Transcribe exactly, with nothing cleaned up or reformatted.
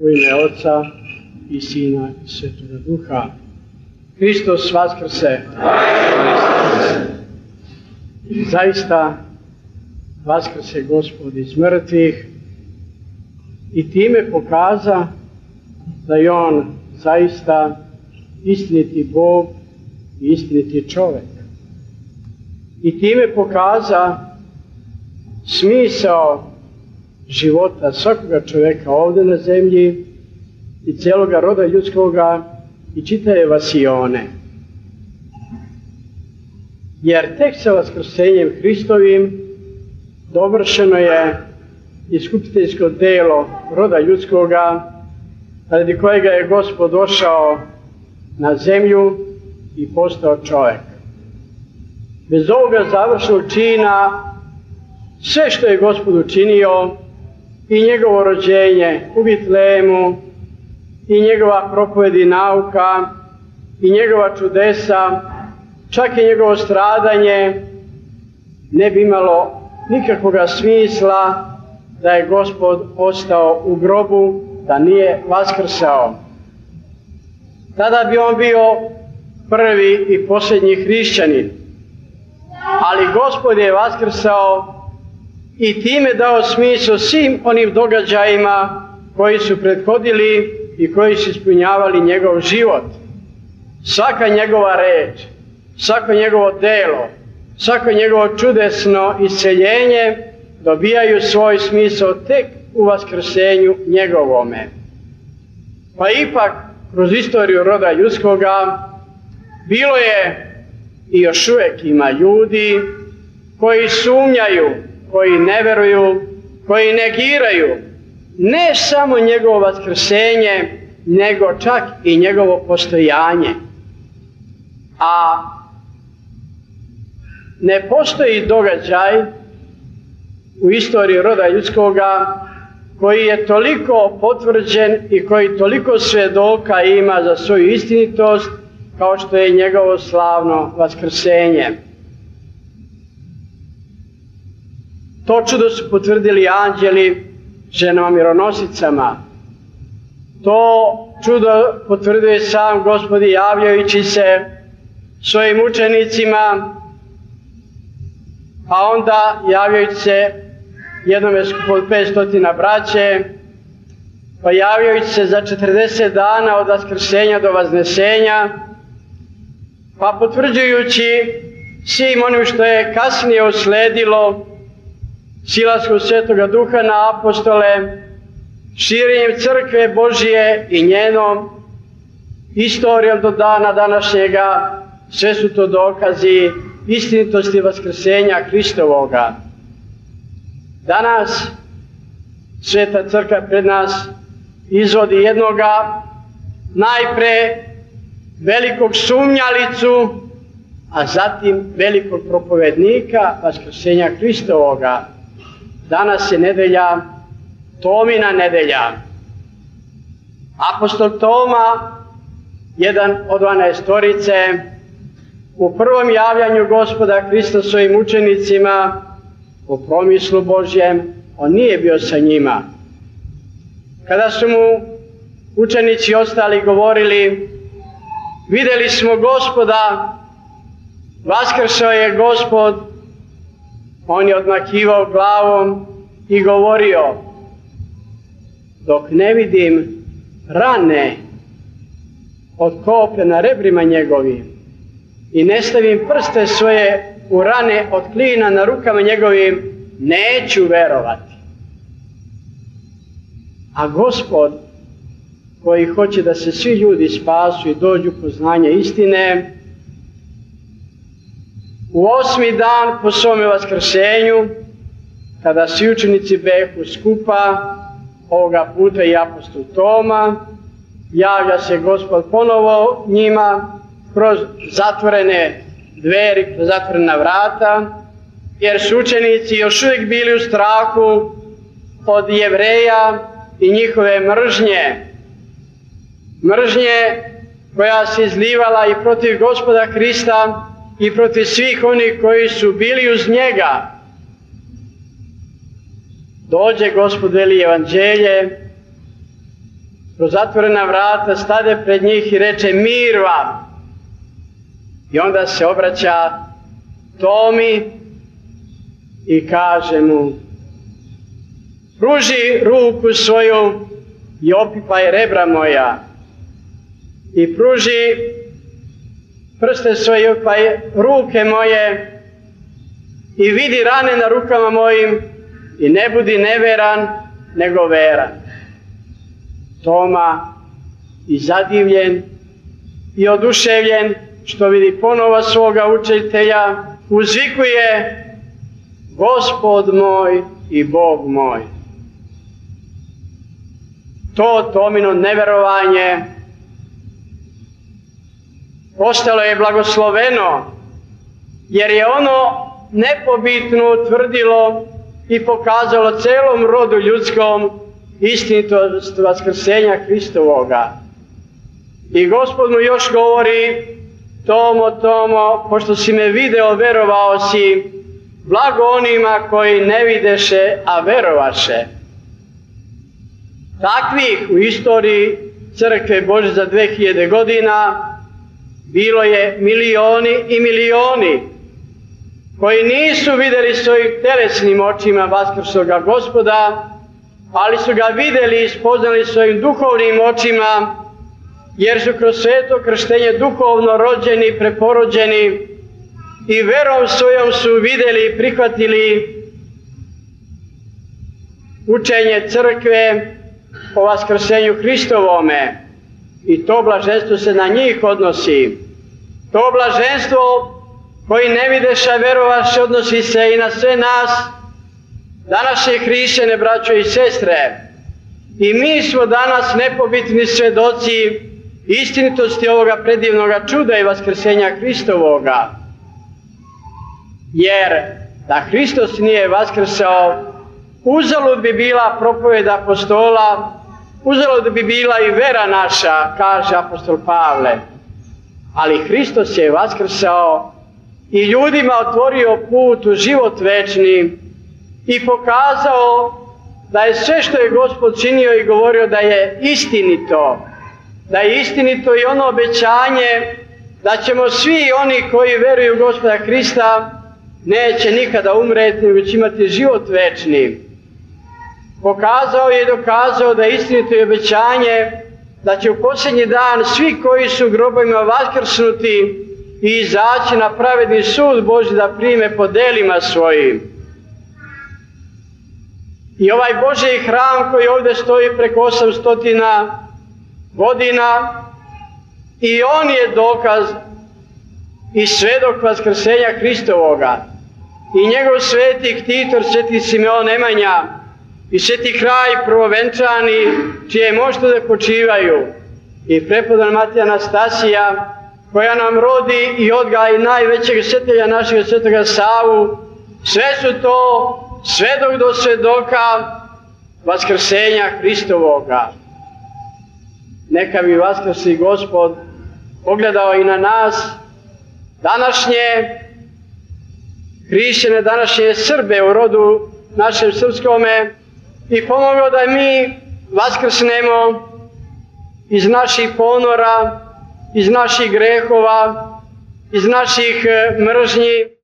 U ime Oca i Sina i Svetoga Duha. Hristos vaskrse. Zaista vaskrse Gospod iz mrtvih i time pokaza da je On zaista istiniti Bog i istiniti čovjek. I time pokaza smisao života svakoga čovjeka ovdje na zemlji i cijeloga roda ljudskoga i čitave vasione. Jer tek sa vaskrsenjem Hristovim dovršeno je iskupiteljsko delo roda ljudskoga, radi kojega je Gospod došao na zemlju i postao čovjek. Bez ovoga završnog čina sve što je Gospod učinio, i njegovo rođenje u Vitlehemu, i njegova propoved i nauka, i njegova čudesa, čak i njegovo stradanje, ne bi imalo nikakvoga smisla da je Gospod ostao u grobu, da nije vaskrsao. Tada bi on bio prvi i posljednji hrišćanin. Ali Gospod je vaskrsao i time dao smisao svim onim događajima koji su prethodili i koji su ispunjavali njegov život. Svaka njegova reč, svako njegovo delo, svako njegovo čudesno isceljenje dobijaju svoj smisao tek u vaskrsenju njegovome. Pa ipak, kroz istoriju roda ljudskoga, bilo je i još uvijek ima ljudi koji sumnjaju, koji ne veruju, koji negiraju ne samo njegovo vaskrsenje, nego čak i njegovo postojanje. A ne postoji događaj u istoriji roda ljudskoga koji je toliko potvrđen i koji toliko svjedoka ima za svoju istinitost kao što je njegovo slavno vaskrsenje. To čudo su potvrdili anđeli ženama mironosicama. To čudo potvrdio je sam Gospod javljajući se svojim učenicima, a onda javljajući se jednome skupu od petstotina braće, pa javljajući se za četrdeset dana od vaskrsenja do vaznesenja, pa potvrđujući svim onim što je kasnije usledilo silaskom Svetoga Duha na apostole, širenjem crkve Božije i njenom istorijom do dana današnjega, sve su to dokazi istinitosti vaskrsenja Hristovoga. Danas Sveta Crkva pred nas izvodi jednoga najpre velikog sumnjalicu, a zatim velikog propovednika vaskrsenja Hristovoga. Danas je nedelja, Tomina nedelja. Apostol Toma, jedan od dvanaestorice, u prvom javljanju Gospoda Hrista svojim učenicima, po promislu Božjem, on nije bio sa njima. Kada su mu učenici ostali govorili, vidjeli smo Gospoda, vaskrsao je Gospod, on je odmahivao glavom i govorio, dok ne vidim rane od koplja na rebrima njegovim i ne stavim prste svoje u rane od klina na rukama njegovim, neću verovati. A Gospod, koji hoće da se svi ljudi spasu i dođu poznanja istine, u osmi dan po svome vaskrsenju, kada svi učenici behu skupa, ovoga puta i apostol Toma, javlja se Gospod ponovo njima kroz zatvorene dveri, kroz zatvorena vrata, jer su učenici još uvijek bili u strahu od Jevreja i njihove mržnje. Mržnje koja se izlivala i protiv Gospoda Hrista i protiv svih onih koji su bili uz njega. Dođe Gospod, veli evanđelje, kroz zatvorena vrata stade pred njih i reče: mir vam. I onda se obraća Tomi i kaže mu: pruži ruku svoju i opipaj rebra moja. I pruži prste svoje i opipaj ruke moje i vidi rane na rukama mojim i ne budi neveran, nego veran. Toma, i zadivljen i oduševljen što vidi ponovo svoga učitelja, uzvikuje: Gospod moj i Bog moj. To Tomino neverovanje ostalo je blagosloveno, jer je ono nepobitno utvrdilo i pokazalo celom rodu ljudskom istinitost vaskrsenja Hristovoga. I Gospod mu još govori: Tomo, Tomo, pošto si me video, verovao si, blago onima koji ne videše, a verovaše. Takvih u istoriji Crkve Božje za dve hiljade godina bilo je milioni i milioni koji nisu vidjeli svojim telesnim očima vaskrsloga Gospoda, ali su ga vidjeli i spoznali svojim duhovnim očima, jer su kroz sveto krštenje duhovno rođeni, preporođeni i verom svojom su vidjeli i prihvatili učenje Crkve o vaskrsenju Hristovome. I to blaženstvo se na njih odnosi. To blaženstvo koji ne videše, verovaše, odnosi se i na sve nas, današnje hrišćane braćo i sestre. I mi smo danas nepobitni svedoci istinitosti ovoga predivnoga čuda i vaskrsenja Hristovoga. Jer da Hristos nije vaskrsao, uzalud bi bila propoved apostola, uzalud bi bila i vera naša, kaže apostol Pavle. Ali Hristos je vaskrsao i ljudima otvorio put u život večni i pokazao da je sve što je Gospod činio i govorio da je istinito. Da je istinito i ono obećanje da ćemo svi oni koji veruju u Gospoda Hrista neće nikada umreti, nego će imati život večni. Pokazao je i dokazao da je istinito i obećanje da će u posljednji dan svi koji su u grobovima vaskrsnuti i izaći na pravedni sud Božji da prime po delima svojim. I ovaj Božji hram koji ovdje stoji preko osamsto godina, i on je dokaz i svedok vaskrsenja Hristovoga. I njegov sveti ktitor, sveti Simeon Nemanja i sveti kraj prvovenčani, čije moštove počivaju, i prepodobna Matija Anastasija, koja nam rodi i odgaja najvećeg svetelja našeg svetoga Savu, sve su to svedok do svedoka vaskrsenja Hristovoga. Neka bi vaskrsli Gospod pogledao i na nas, današnje hrišćane, današnje Srbe u rodu našem srpskome, i pomogao da mi vaskrsnemo iz naših ponora, iz naših grehova, iz naših mržnji.